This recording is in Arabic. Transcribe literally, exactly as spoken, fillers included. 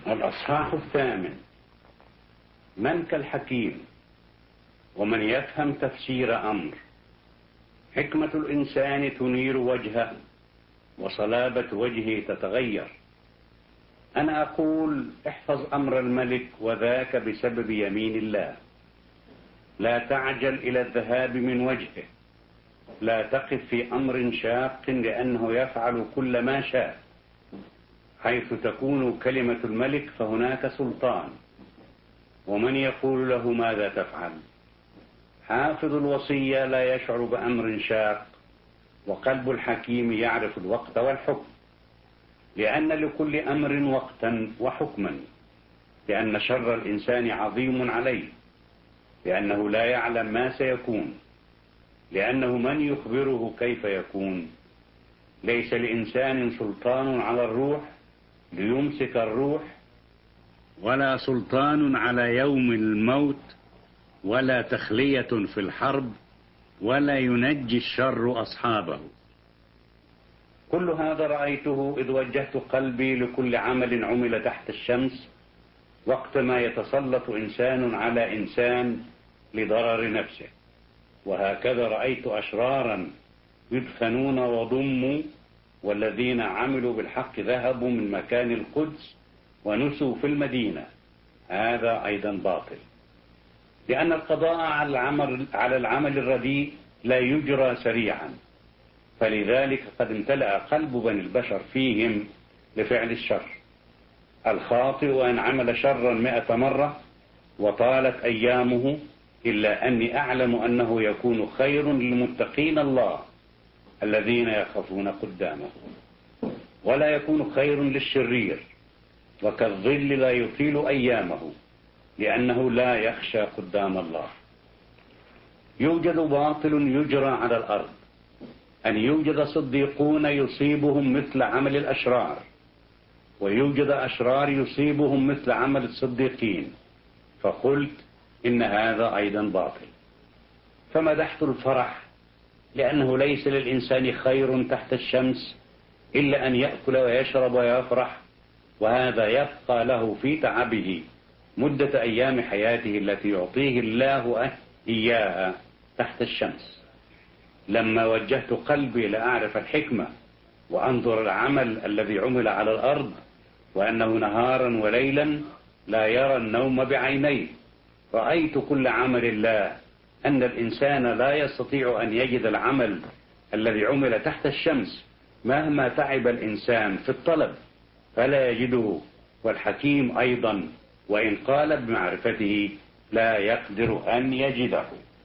الأصحاح الثامن. من كالحكيم ومن يفهم تفسير أمر. حكمة الإنسان تنير وجهه وصلابة وجهه تتغير. أنا أقول احفظ أمر الملك وذاك بسبب يمين الله. لا تعجل إلى الذهاب من وجهه. لا تقف في أمر شاق لأنه يفعل كل ما شاء. حيث تكون كلمة الملك فهناك سلطان، ومن يقول له ماذا تفعل. حافظ الوصية لا يشعر بأمر شاق، وقلب الحكيم يعرف الوقت والحكم. لأن لكل أمر وقتا وحكما، لأن شر الإنسان عظيم عليه، لأنه لا يعلم ما سيكون، لأنه من يخبره كيف يكون. ليس لإنسان سلطان على الروح ليمسك الروح، ولا سلطان على يوم الموت، ولا تخلية في الحرب، ولا ينجي الشر أصحابه. كل هذا رأيته إذ وجهت قلبي لكل عمل عمل تحت الشمس، وقت ما يتسلط إنسان على إنسان لضرر نفسه. وهكذا رأيت أشرارا يدفنون وضموا، والذين عملوا بالحق ذهبوا من مكان القدس ونسوا في المدينة. هذا أيضا باطل، لأن القضاء على العمل, على العمل الرديء لا يجرى سريعا، فلذلك قد امتلأ قلب بني البشر فيهم لفعل الشر. الخاطئ أن عمل شرا مئة مرة وطالت أيامه، إلا أني أعلم أنه يكون خير للمتقين الله الذين يخافون قدامه، ولا يكون خير للشرير. وكالظل لا يطيل أيامه، لأنه لا يخشى قدام الله. يوجد باطل يجرى على الأرض، أن يوجد صديقون يصيبهم مثل عمل الأشرار، ويوجد أشرار يصيبهم مثل عمل الصديقين. فقلت إن هذا أيضا باطل. فمدحت الفرح، لأنه ليس للإنسان خير تحت الشمس إلا أن يأكل ويشرب ويفرح، وهذا يبقى له في تعبه مدة أيام حياته التي يعطيه الله إياها تحت الشمس. لما وجهت قلبي لأعرف الحكمة وأنظر العمل الذي عمل على الأرض، وأنه نهارا وليلا لا يرى النوم بعينيه، رأيت كل عمل الله، أن الإنسان لا يستطيع أن يجد العمل الذي عمل تحت الشمس مهما تعب الإنسان في الطلب فلا يجده. والحكيم أيضا وإن قال بمعرفته لا يقدر أن يجده.